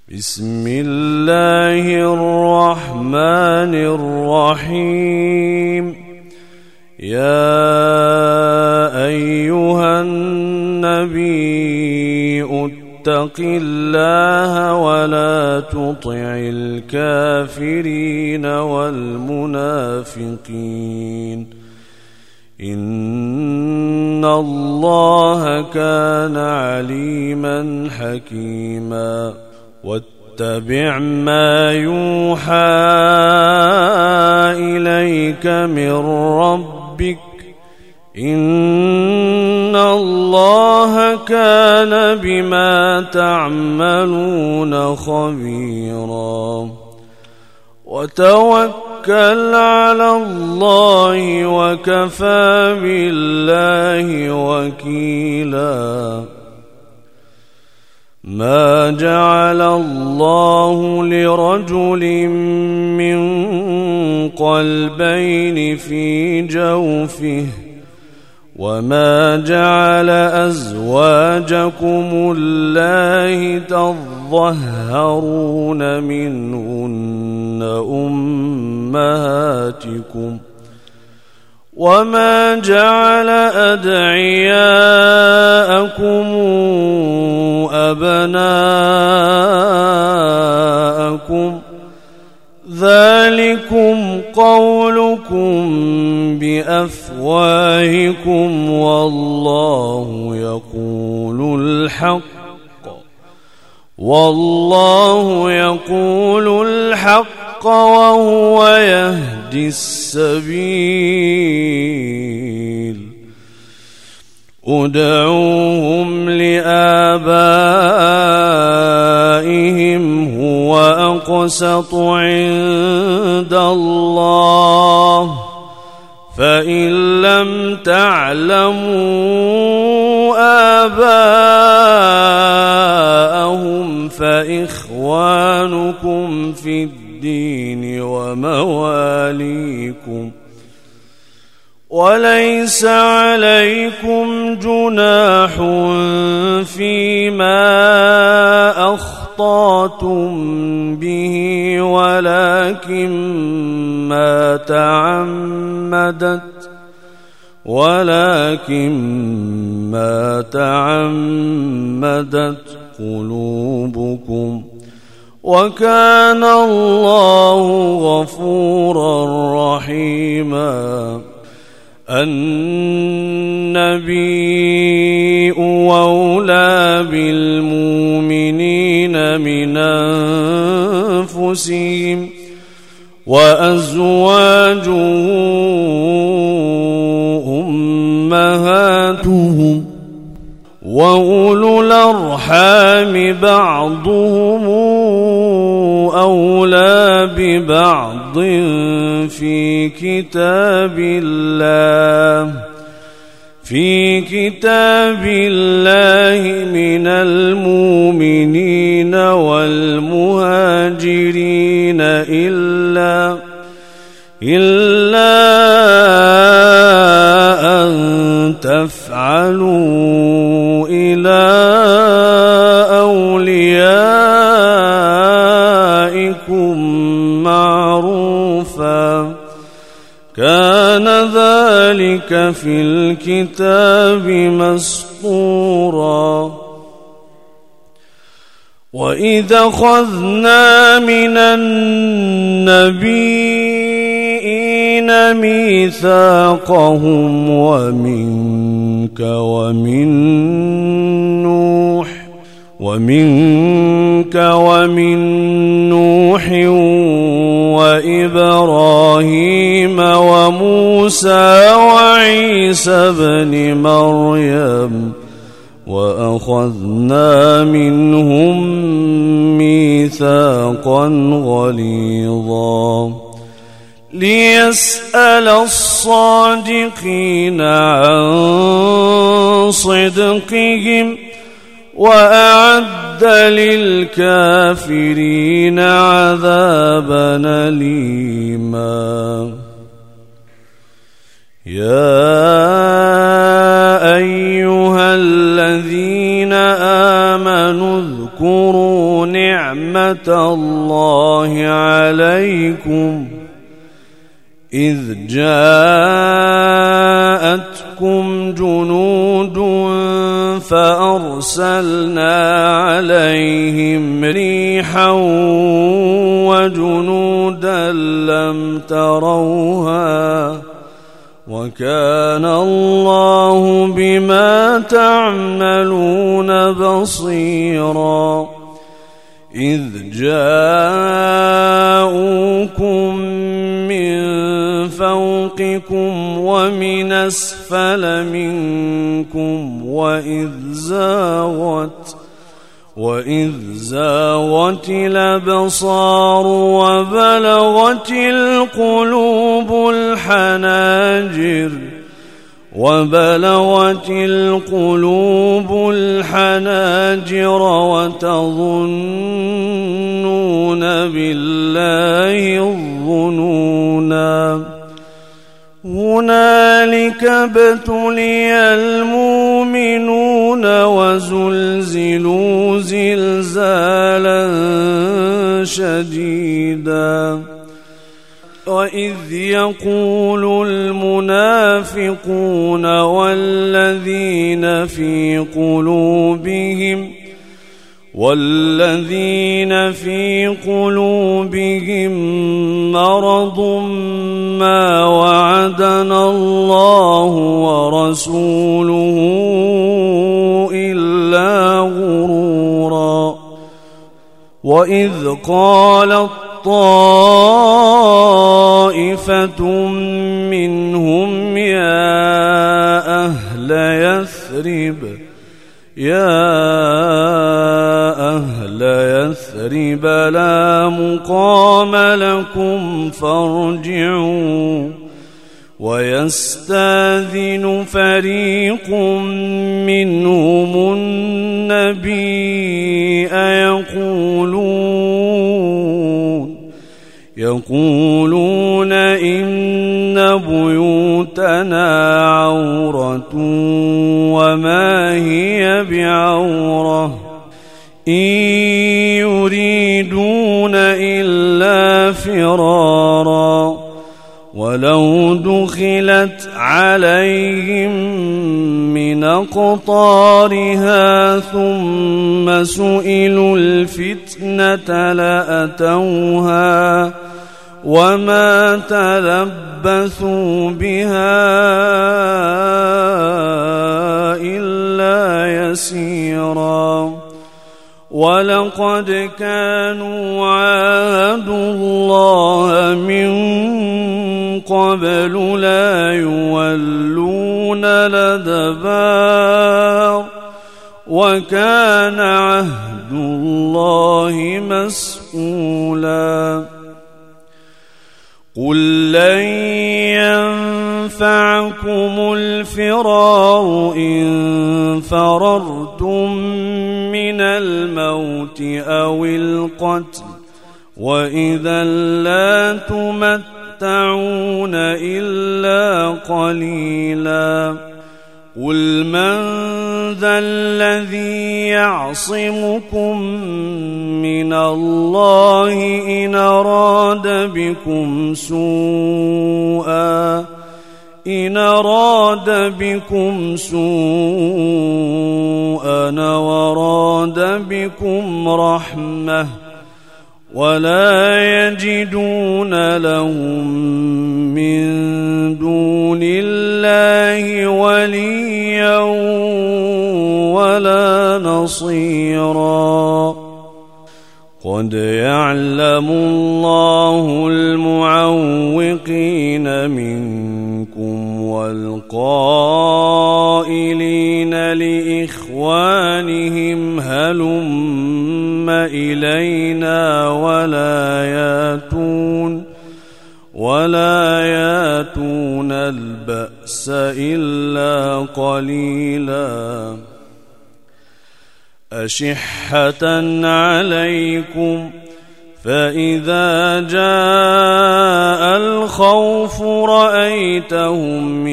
بسم الله الرحمن الرحيم. يا أيها النبي اتق الله ولا تطع الكافرين والمنافقين إن الله كان عليما حكيما. واتبع ما يوحى إليك من ربك إن الله كان بما تعملون خبيرا. وتوكل على الله وكفى بالله وكيلا. ما جعل الله لرجل من قلبين في جوفه وما جعل أزواجكم اللائي تظهرون منهن أمهاتكم وما جعل أدعياءكم أبناءكم ذلكم قولكم بأفواهكم والله يقول الحق وهو يهدي السبيل. ادعوهم لآبائهم هو أقسط عند الله فإن لم تعلموا آباءهم فإخوانكم في الدين ومواليكم وليس عليكم جناح فيما أخطأتم به ولكن ما تعمدت قلوبكم وكان الله غفورا رحيما. النبي أولى بالمؤمنين من أنفسهم وأزواجه أمهاتهم وأولو الأرحام بعضهم أولى ببعض في كتاب الله من المؤمنين والمهاجرين إلا أن تفعلوا إلى أوليائكم معروفا كان ذلك في الكتاب مسطورا. وإذا أخذنا من النبيين ميثاقهم ومنك ومن نوح وإبراهيم وموسى وعيسى بن مريم وأخذنا منهم ميثاقا غليظا ليسأل الصادقين عن صدقهم وأعد للكافرين عذابا أليما. يا أيها الذين آمنوا اذكروا نعمة الله عليكم إذ جاءتكم جنود فأرسلنا عليهم ريحا وجنودا لم تروها وكان الله بما تعملون بصيرا إذ جاءوكم من فوقكم ومن أسفل منكم وإذ زاغت الأبصار وبلغت القلوب الحناجر وتظنون بالله الظنونا هنالك ابتلي المؤمنون وزلزلوا زلزالا شديدا وإذ يقول المنافقون والذين في قلوبهم مرض ما وعدنا الله ورسوله إلا غرورا وإذ قالت طائفة منهم يا أهل يثرب لا مقام لكم فارجعوا ويستاذن فريق منهم النبي يقولون إن بيوتنا عورة وما هي بعورة إن يريدون إلا فرارا ولو دخلت عليهم من أقطارها ثم سئلوا الفتنة لأتوها وما تلبثوا بها إلا يسيرا ولقد كانوا عاهدوا الله من قبل لا يولون الأدبار وكان عهد الله مسؤولا قل لن ينفعكم الفرار إن فررتم من الموت أو القتل وإذا لا تمتعون إلا قليلا قل من ذا الذي يعصمكم من الله إن أراد بكم سوءا وراد بكم رحمة ولا يجدون لهم من دون الله وليا ولا نصيرا قد يعلم الله المعوقين منكم والقائلين لإخوانهم هلم إلينا ولا ياتون البأس إلا قليلا أشحة عليكم فإذا جاء الخوف رأيتهم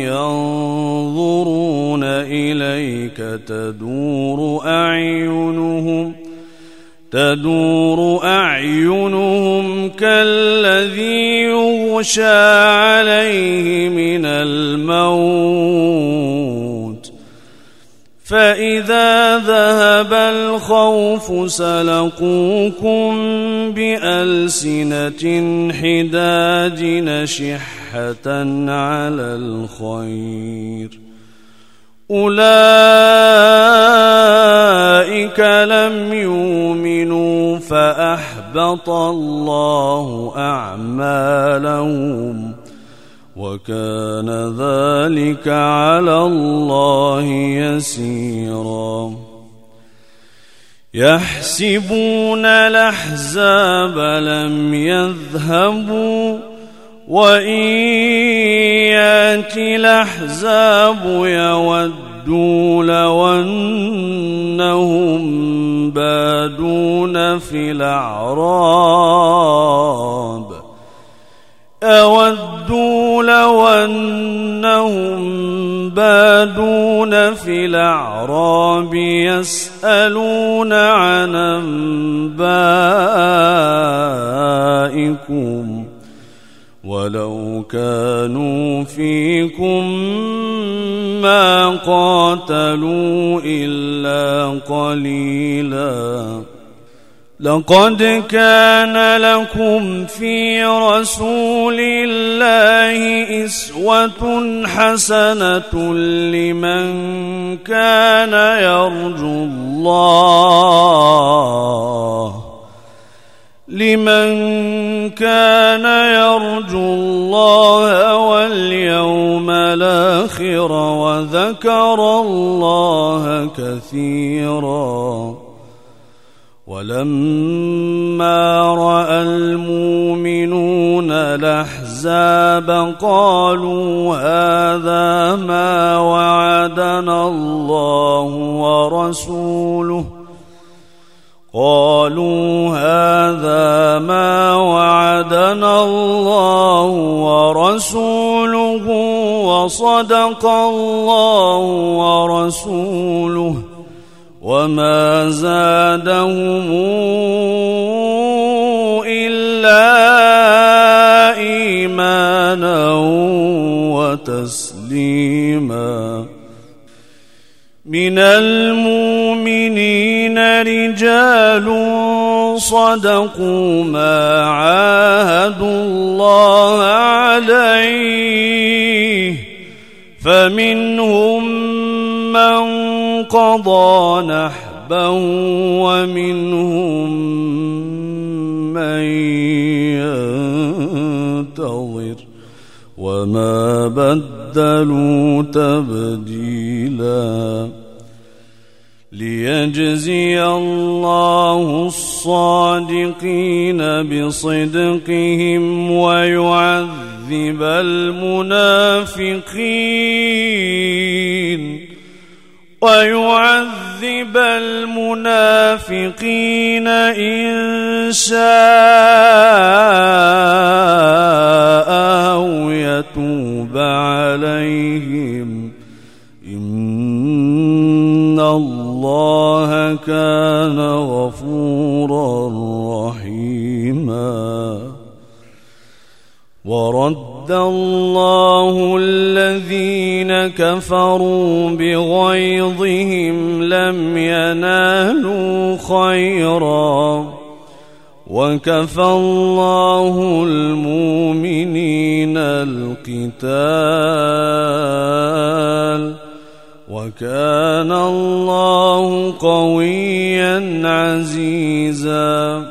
ينظرون إليك تدور أعينهم كالذي يغشى عليه من الموت فإذا ذهب الخوف سلقوكم بألسنة حداد نشحة على الخير أولئك لم يؤمنوا فأحبط الله أعمالهم وكان ذلك على الله يسيرا يحسبون الأحزاب لم يذهبوا وإن يأتي الأحزاب يودوا لو أنهم بادون في الأعراب أودوا لو أنهم بادون في الأعراب يسألون عن أنبائكم ولو كانوا فيكم ما قاتلوا إلا قليلا لقد كان لكم في رسول الله أسوة حسنة لمن كان يرجو الله واليوم الآخر وذكر الله كثيرا ولما رأى المؤمنون الأحزاب قالوا هذا ما وعدنا الله ورسوله وصدق الله ورسوله وما زادهم إلا إيمانا وتسليما من المؤمنين رجال صدقوا ما عاهدوا الله عليه فمنهم من قضى نحبه ومنهم من ينتظر وما بدلوا تبديلا ليجزي الله الصادقين بصدقهم ويعذب المنافقين إن شاء أو يتوب عليهم إن الله كان غفورا رحيما ورد الله الذين كفروا بغيظهم لم ينالوا خيرا وكفى الله المؤمنين القتال وكان الله قويا عزيزا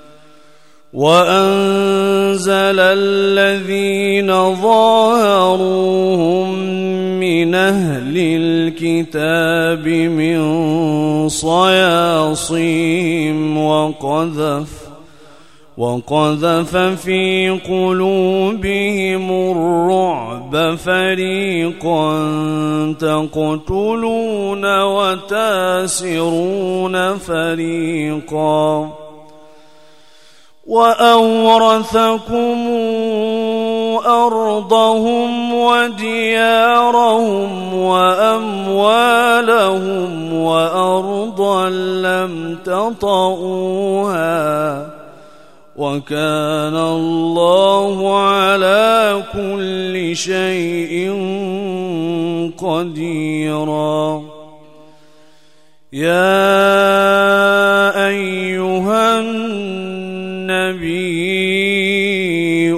وأنزل الذين ظاهروهم من أهل الكتاب من صياصيهم وقذف في قلوبهم الرعب فريقا تقتلون وتاسرون فريقا وأورثكم أرضهم وديارهم وأموالهم وأرضا لم تطئوها وكان الله على كل شيء قديرا. يا أيها النبي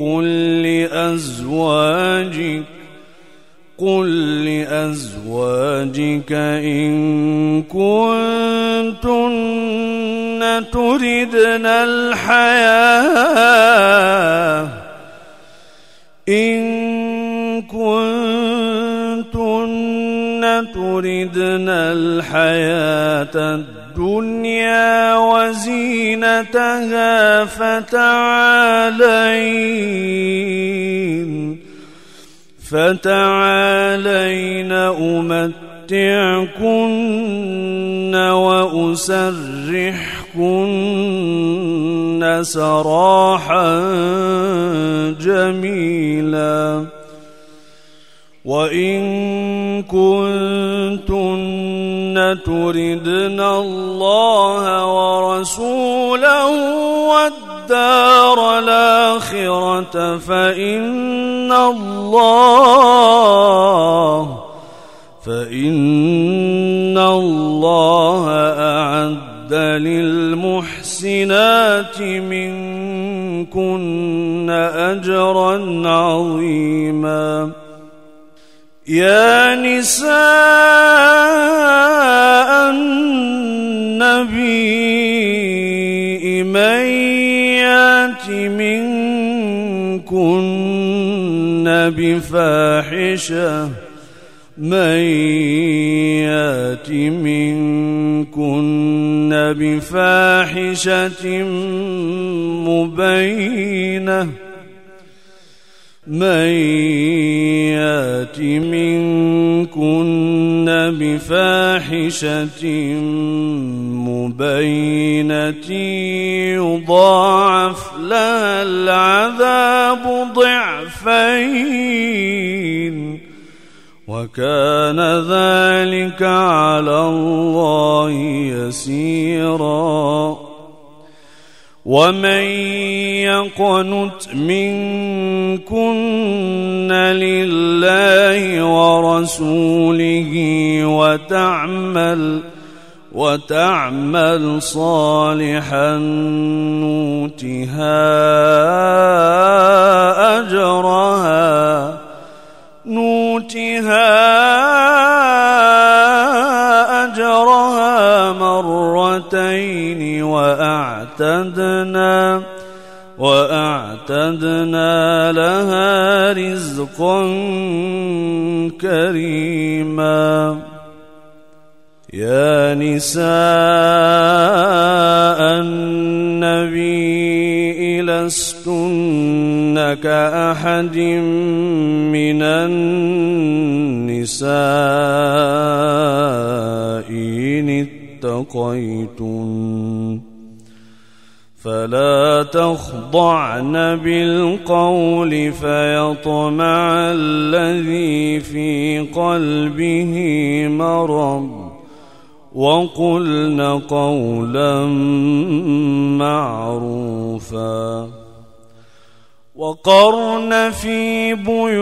قل لأزواجك إن كنتن تردن الحياة الدنيا وزينتها فتعالين أمتعكن وأسرحكن سراحا جميلا. وإن كنتن تردن الله ورسوله والدار الآخرة فإن الله أعد للمحسنات منكن أجرا عظيما. يا نساء النبي من يات منكن بفاحشة مبينة يضاعف لها العذاب ضعفين وكان ذلك على الله يسيرا. ومن يقنت منكن لله ورسوله وتعمل صالحا نؤتها أجرها مرتين وأعتدنا لها رزقا كريما. يا نساء النبي لستن كأحد من النساء إن اتقيتن فلا تخضعن بالقول فيطمع الذي في قلبه مرض وقلن قولا معروفا. وقرن في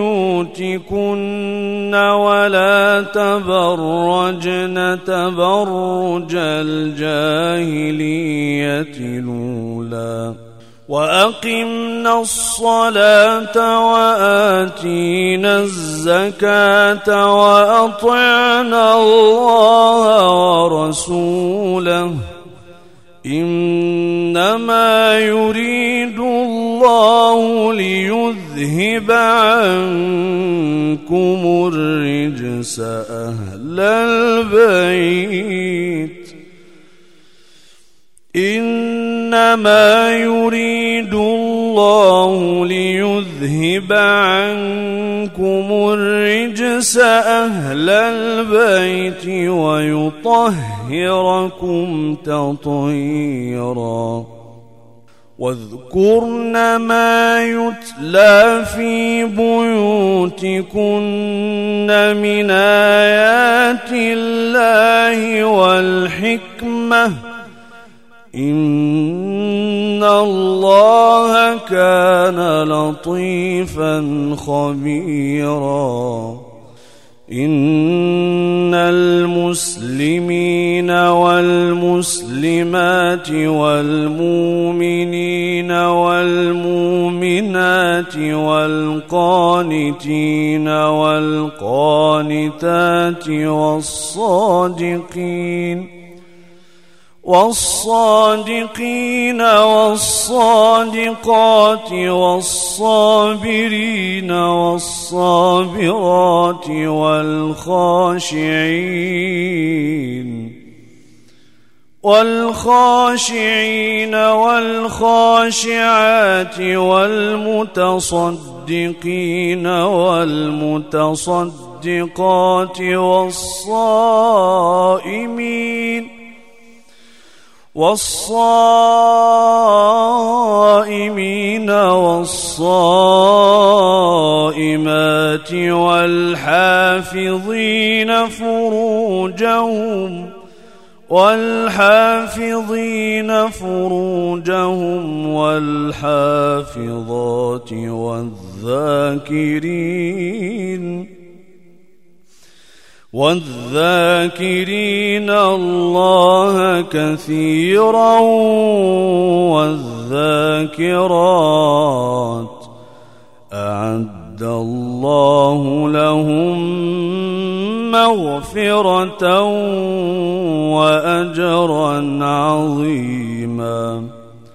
بيوتكن ولا تبرجن تبرج الجاهلية الأولى وأقمنا الصلاة وآتينا الزكاة وأطعنا الله ورسوله إنما يريد الله ليذهب عنكم الرجس أهل البيت إنما يريد الله ليذهب عنكم الرجس أهل البيت ويطهركم تطهيرا. واذكرن ما يتلى في بيوتكن من آيات الله والحكمة إن الله كان لطيفا خبيرا إن المسلمين والمسلمات والمؤمنين والمؤمنات والقانتين والقانتات والصادقين والصادقات والصابرين والصابرات والخاشعين والخاشعات والمتصدقين والمتصدقات والصائمين والصائمات والحافظين فروجهم والحافظات والذاكرين الله كثيرا والذاكرات أعد الله لهم مغفرة وأجرا عظيما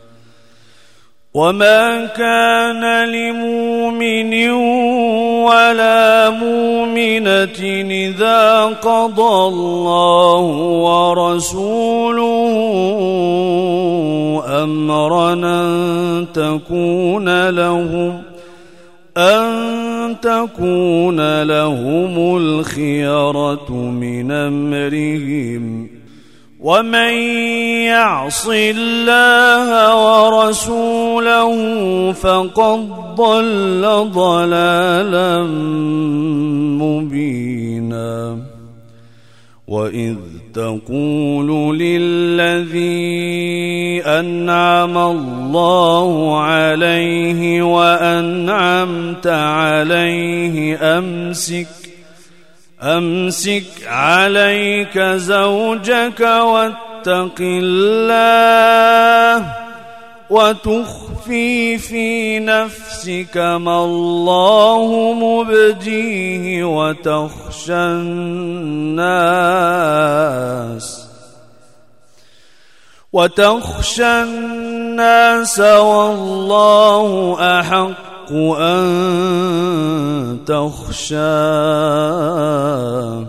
وما كان لمؤمن ولا مؤمنة إذا قضى الله ورسوله أمرا أن تكون لهم الخيرة من أمرهم ومن يعص الله ورسوله فقد ضل ضلالا مبينا وإذ تقول للذي أنعم الله عليه وأنعمت عليه أمسك عليك زوجك واتق الله وتخفي في نفسك ما الله مبديه وتخشى الناس والله أحق أن تخشاه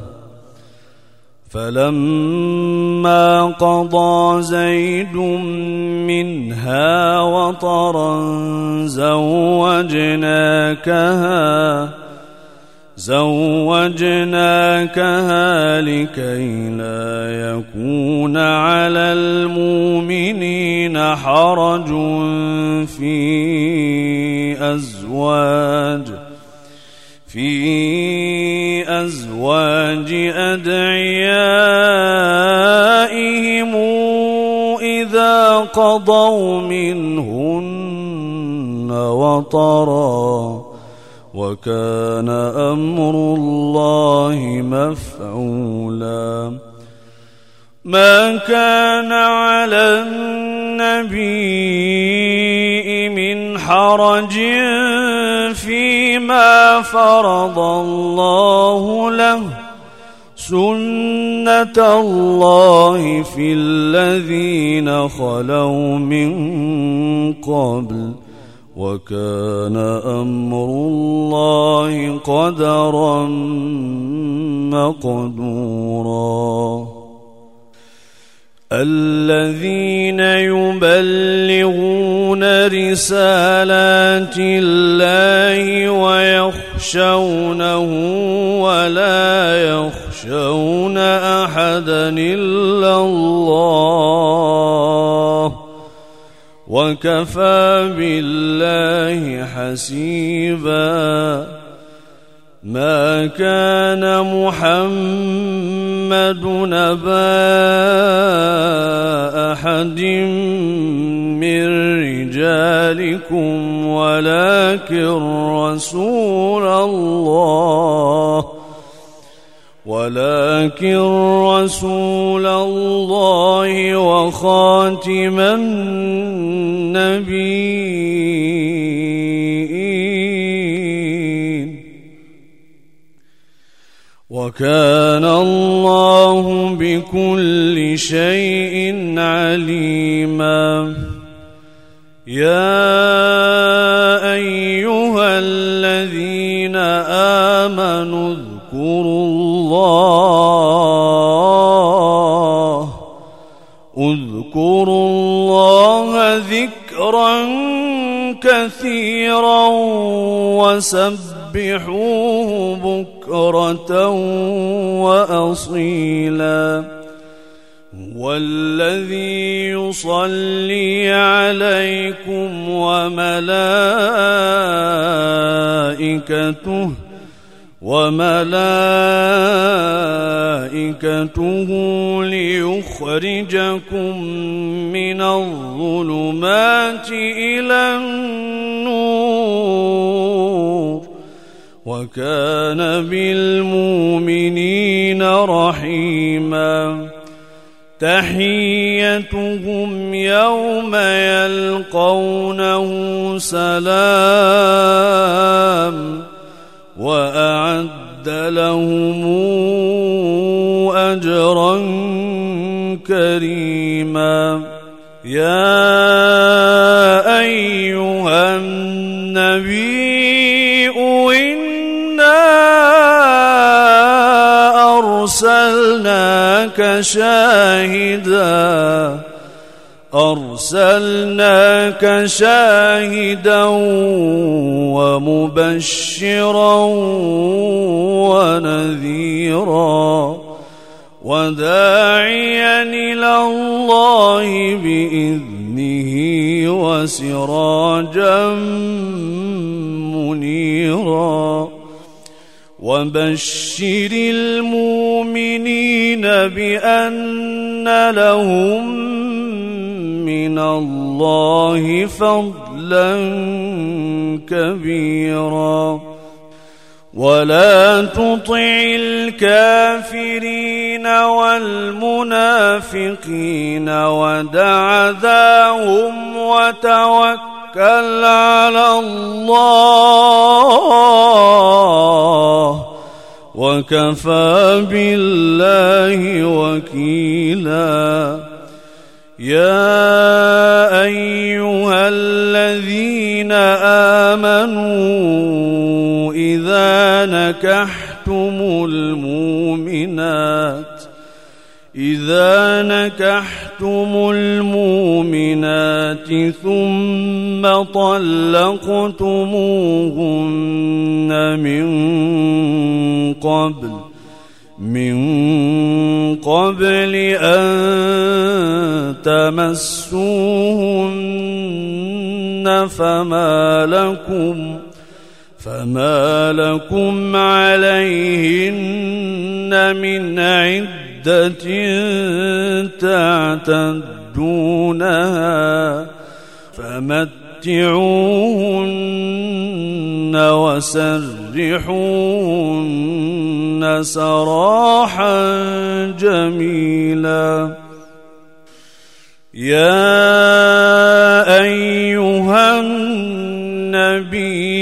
فلما قضى زيد منها وطرا زوجناكها لكي لا يكون على المؤمنين حرج في أزواج أدعيائهم إذا قضوا منهن وطرا وكان أمر الله مفعولا ما كان على النبي من حرج فيما فرض الله له سنة الله في الذين خلوا من قبل وكان أمر الله قدرا مقدورا الذين يبلغون رسالات الله ويخشونه ولا يخشون أحدا إلا الله وكفى بالله حسيبا. ما كان محمد نبا أحد من رجالكم ولكن رسول الله وخاتم النبيين. وكان الله بكل شيء عليما. يا أيها الذين آمنوا اذكروا الله ذكرا كثيرا وسبحوه بكرة وأصيلا. هو الذي يصلي عليكم وملائكته ليخرجكم من الظلمات إلى النور، وكان بالمؤمنين رحيما. تحيتهم يوم يلقونه سلام، وأعد لهم أجرا كريما. يا أيها النبي إنا أرسلناك شاهدا ومبشرا ونذيرا وداعيا إلى الله بإذنه وسراجا منيرا. وبشر المؤمنين بأن لهم من الله فضلا كبيرا. ولا تطع الكافرين والمنافقين ودع ذاهم وتوكل على الله، وكفى بالله وكيلا. يا أيها الذين آمنوا إذا نكحتم المؤمنات ثم طلقتموهن من قبل أن تمسوهن فما لكم عليهن من عدة تعتدونها، فمتعوهن وسرحوهن سراحا جميلا. يا أيها النبي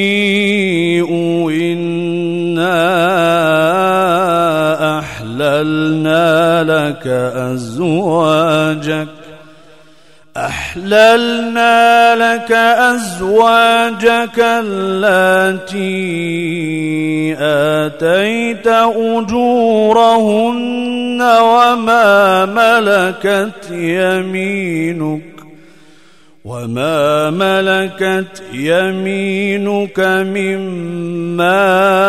إنا أحللنا لك أزواجك اللاتي آتيت أجورهن وما ملكت يمينك مما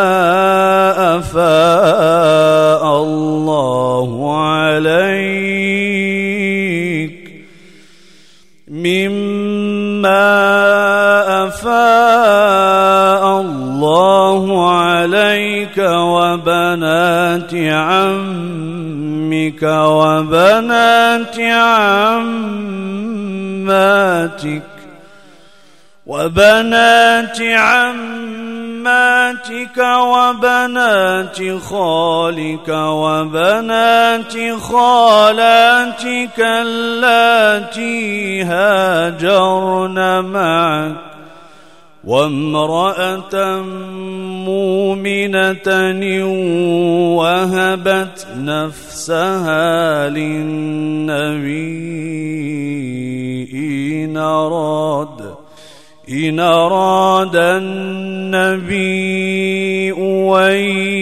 أفاء الله عليك مما أفاء الله عليك وبنات عمك وبنات عماتك وبنات خالك وبنات خالاتك اللاتي هاجرن معك وامرأة مؤمنة وهبت نفسها للنبي إن أراد النبي أن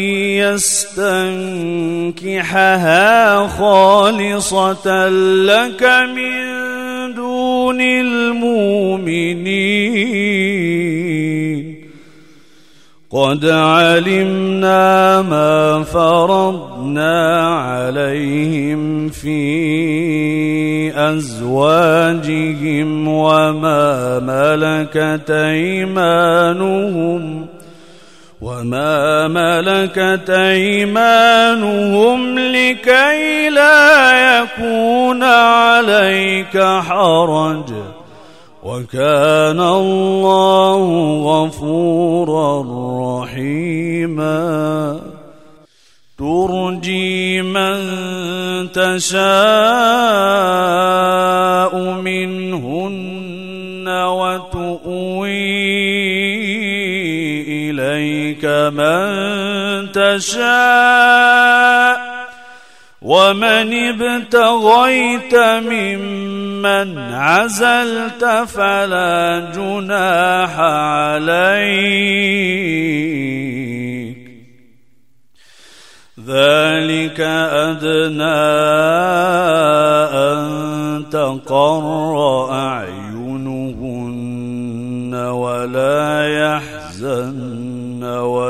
يستنكحها خالصة لك من دون المؤمنين قد علمنا ما فرضنا عليهم في أزواجهم وما ملكت أيمانهم لكي لا يكون عليك حرج وكان الله غفورا رحيما ترجي من تشاء منهن وتؤوي إليك من تشاء ومن ابتغيت ممن عزلت فلا جناح عليك ذلك أدنى أن تقر أعينهن ولا يحزن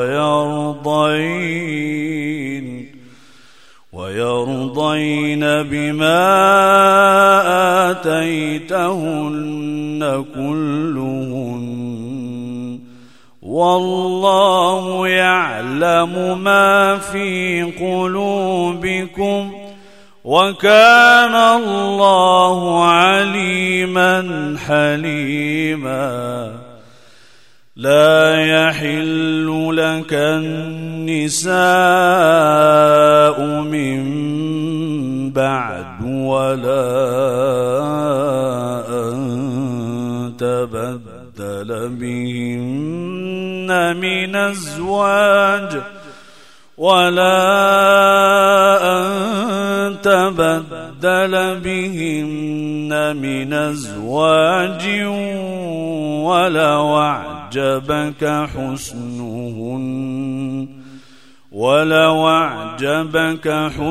ويرضين بما آتيتهن كلهن والله يعلم ما في قلوبكم وكان الله عليما حليما لا يحل لك النساء من بعد ولا أن تبدل بهن من أزواج ولو أعجبك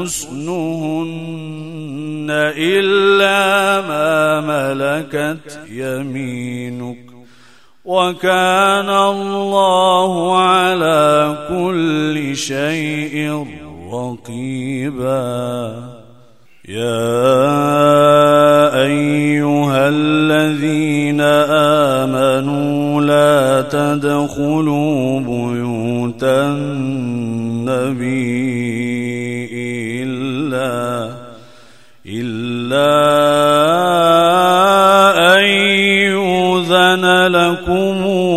حسنهن إلا ما ملكت يمينك وكان الله على كل شيء رقيبا يا أيها الذين آمنوا لا تدخلوا بيوت النبي إلا أن يؤذن لكم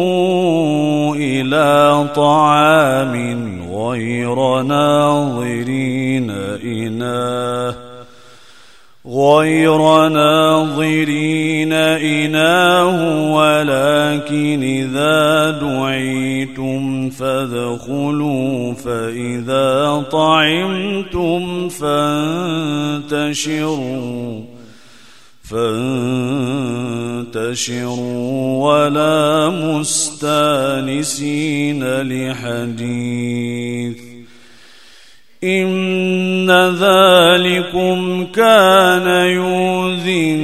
إلى طعام غير ناظرين إناه ولكن إذا دعيتم فادخلوا فإذا طعمتم فانتشروا ولا مستانسين لحديث إن ذلكم كان يؤذي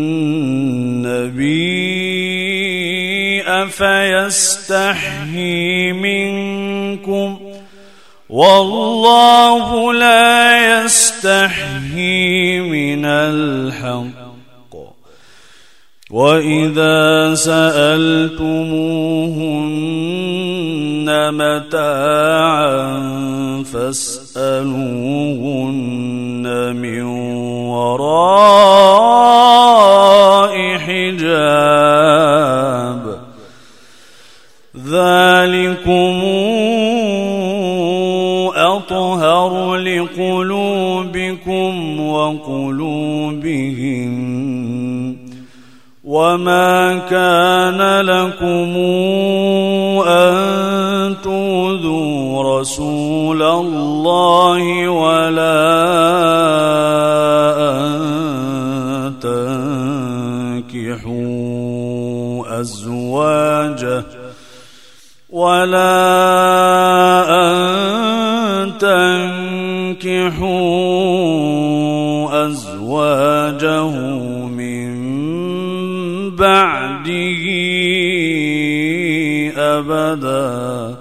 النبي فيستحيي منكم والله لا يستحيي من الحق وإذا سألتموهن متاعا فاسألوهن من وراء حجاب ذلكم أطهر لقلوبكم وقلوبهم وما كان لكم أن تؤذوا رسول الله ولا أن تنكحوا أزواجه من بعده أبدا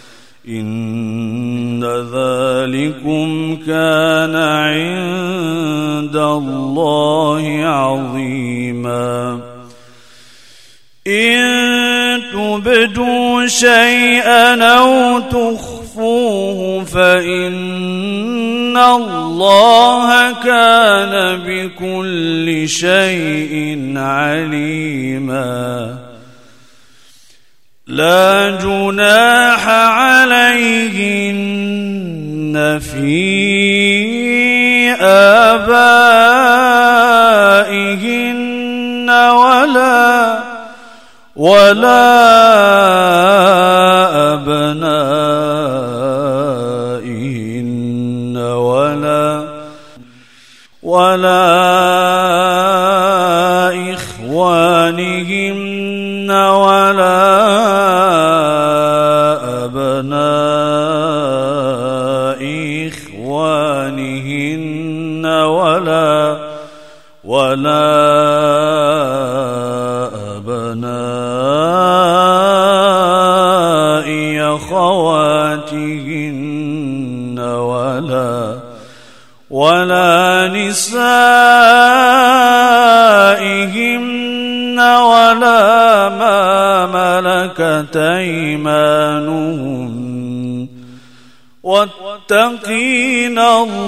إن ذلكم كان عند الله عظيما إن تبدوا شيئا أو تخفوه فإن الله كان بكل شيء عليما لا جناح عليهن في آبائهن ولا أبنائهن ولا إخوانهن ولا أبناء إخوانهن ولا أبناء أخواتهن ولا نسائهن ولا ما ملكت أيمانهن واتقين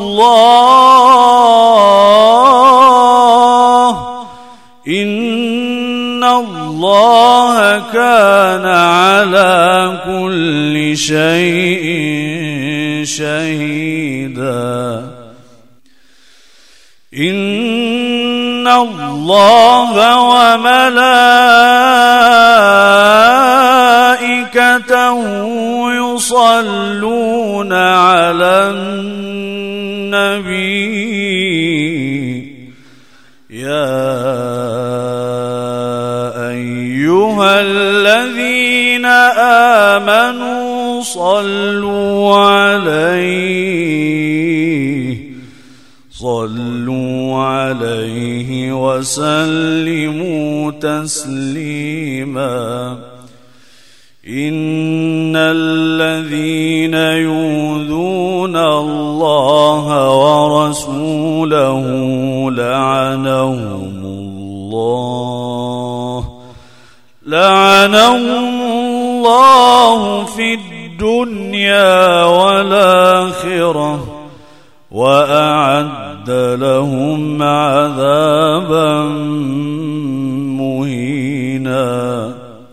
الله إن الله كان على كل شيء شهيدا إن الله وملائكته يصلون على النبي يا أيها الذين آمنوا صلوا عليه وسلموا تسليما إن الذين يؤذون الله ورسوله لعنهم الله في الدنيا والآخرة وأعد لهم عذابا مهينا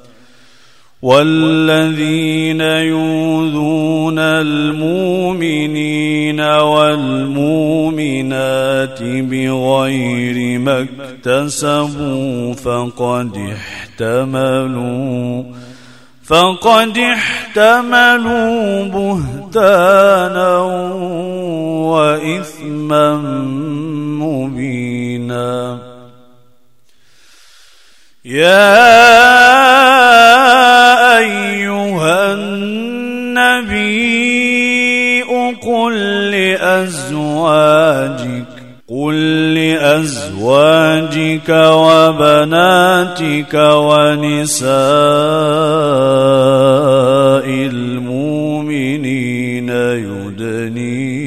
والذين يؤذون المؤمنين والمؤمنات بغير ما اكتسبوا فقد احتملوا بهتانا وإثما مبينا يا أيها النبي قل لأزواجك وبناتك ونساء المؤمنين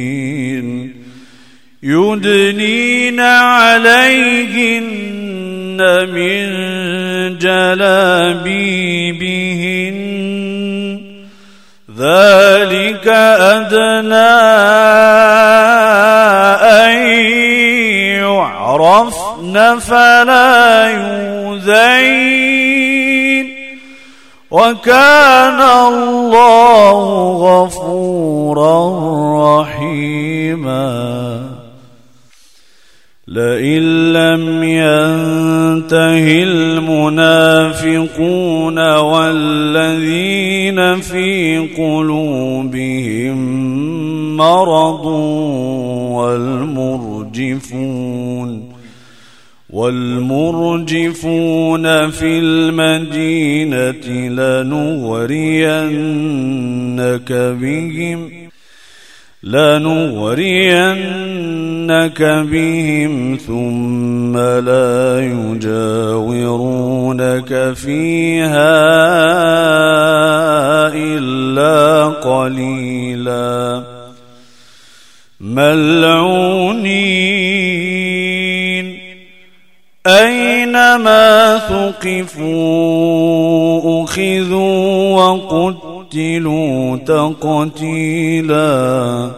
يدنين عليهن من جلابيبهن ذلك أدنى أن يعرفن فلا يؤذين وكان الله غفورا رحيما لئن لم ينته المنافقون والذين في قلوبهم مرض والمرجفون في المدينة لنغرينك بهم ثم لا يجاورونك فيها إلا قليلا ملعونين أينما ثقفوا أخذوا وقتلوا تقتيلا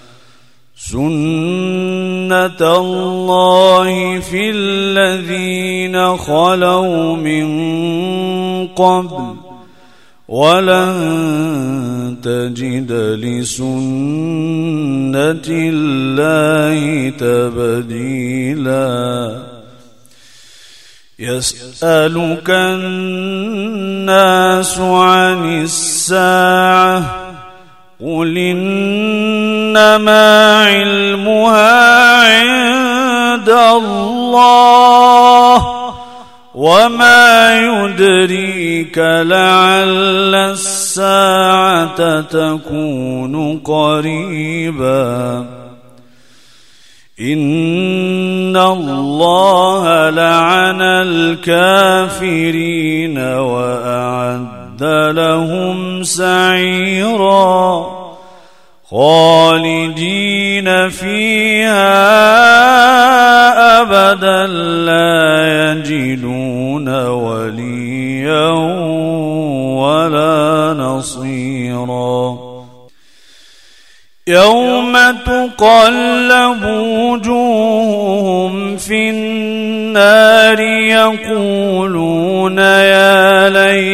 سنة الله في الذين خلوا من قبل ولن تجد لسنة الله تبديلا يسألك الناس عن الساعة قل إنما علمها عند الله وما يدريك لعل الساعة تكون قريبا إن الله لعن الكافرين وأعد لهم سعيرا خالدين فيها أبدا لا يجدون وليا ولا نصيرا يوم تقلب وجوههم في النار يقولون يا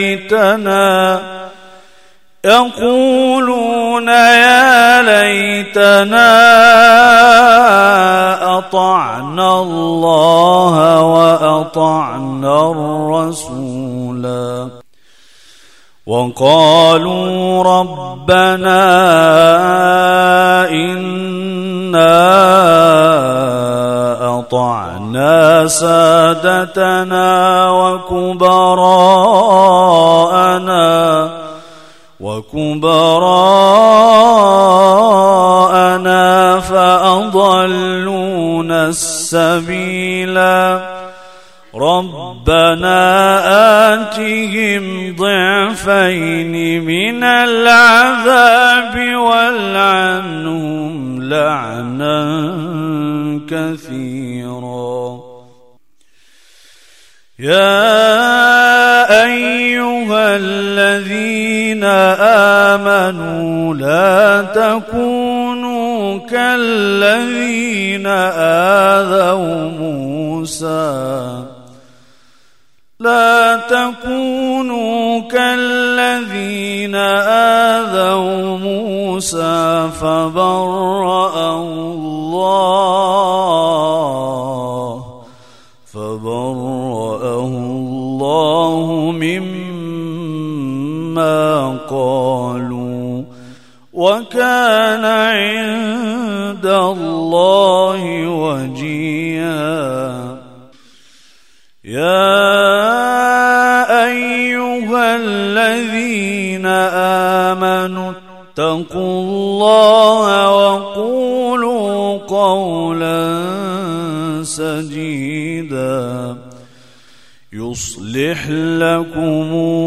ليتنا أطعنا الله وأطعنا الرسولا وقالوا ربنا إنا أطعنا سادتنا وكبراءنا فأضلونا السبيلا ربنا آتهم ضعفين من العذاب والعنهم لعنا كثيرا يا أيها الذين آمنوا لا تكونوا كالذين آذوا موسى فبرأه الله مما قالوا وكان عند الله وجيها يا أيها الذين آمنوا اتقوا الله وقولوا قولا سديدا يصلح لكم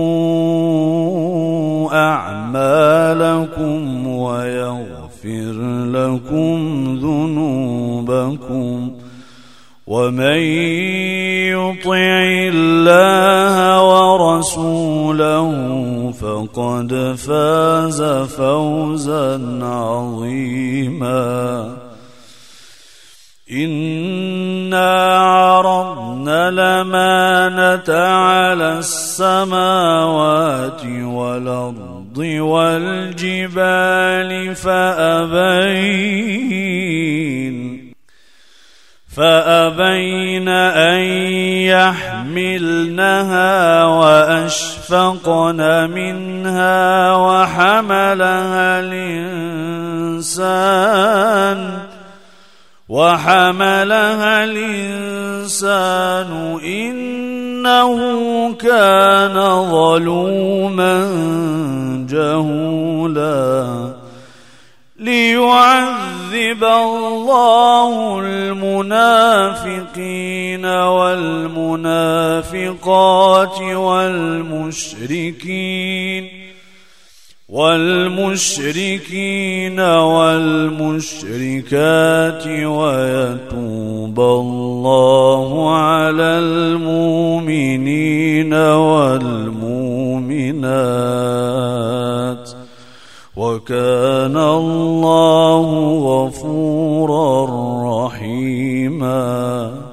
أعمالكم ويغفر لكم ذنوبكم ومن يطع الله ورسوله فقد فاز فوزا عظيما. إنا عرضنا الأمانة على السماوات والأرض والجبال فأبين أن يحملنها وأشفقن منها وحملها الإنسان إنه كان ظلوما جهولا. ليعذب الله المنافقين والمنافقات والمشركين والمشركات ويتوب الله على المؤمنين والمؤمنات وكان الله غفورا رحيما.